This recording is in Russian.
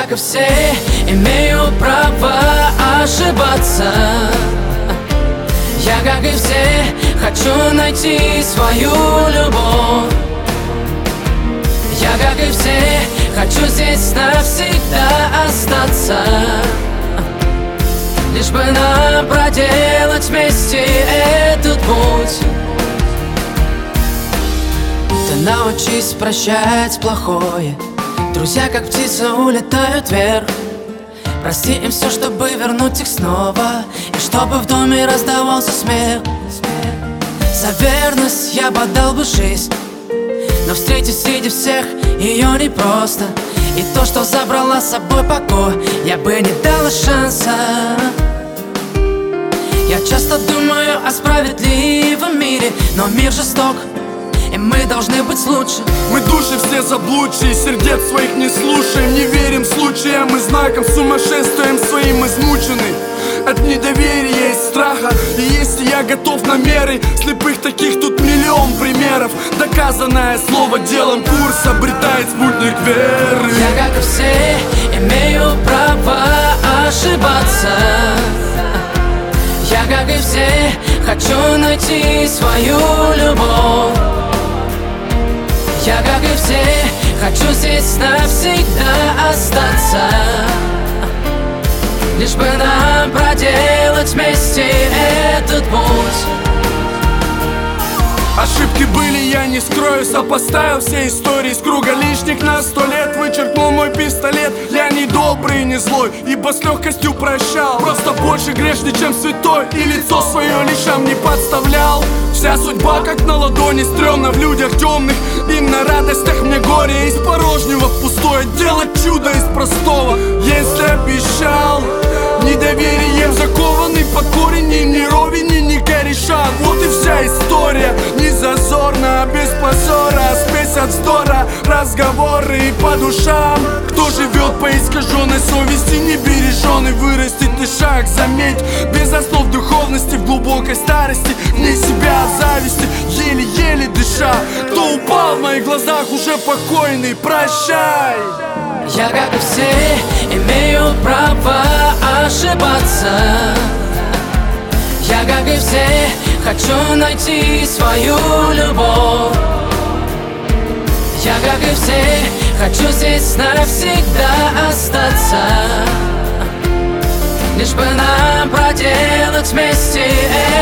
как и все, имею право ошибаться. Я, как и все, хочу найти свою любовь. Я, как и все, хочу здесь навсегда остаться. Лишь бы нам проделать вместе этот путь. Ты научись прощать плохое. Друзья, как птицы, улетают вверх. Прости им все, чтобы вернуть их снова, и чтобы в доме раздавался смех. За верность я бы отдал бы жизнь, но встретить среди всех ее непросто. И то, что забрала с собой покой, я бы не дала шанса. Я часто думаю о справедливом мире, но мир жесток, и мы должны быть лучше. Мы души все заблудшие, сердец своих не слушаем. Не верим случаям и знакам, сумасшествием своим измучены от недоверия и страха. И если я готов на меры, слепых таких тут миллион примеров. Доказанное слово делом, курс обретает спутник веры. Я, как и все, имею право ошибаться. Я, как и все, хочу найти свою любовь. Я, как и все, хочу здесь навсегда остаться. Лишь бы нам проделать вместе этот путь. Ошибки были, я не скрою, сопоставил все истории с круга лишних на 100 лет. Вычеркнул мой пистолет, я не добрый и не злой, ибо с легкостью прощал. Просто больше грешный, чем святой, и лицо свое лишам не подставлял. Вся судьба как на ладони, стрёмно в людях темных. Им на радостях мне горе, из порожнего в пустое делать чудо из простого. Если обещал, недоверием закованный по корень, ни ровень, ни корешан. Вот и вся история, не зазорно, без позора, спесь от вздора, разговоры по душам. Кто живет по искаженной совести, не береженный, вырастет и шаг, заметь. Без основ духовности, в глубокой старости, вне себя от зависти, еле-еле дыша. Кто упал в моих глазах, уже покойный, прощай. Я, как и все, имею право ошибаться. Я, как и все, хочу найти свою любовь. Я, как и все, хочу здесь навсегда остаться. Лишь бы нам проделать вместе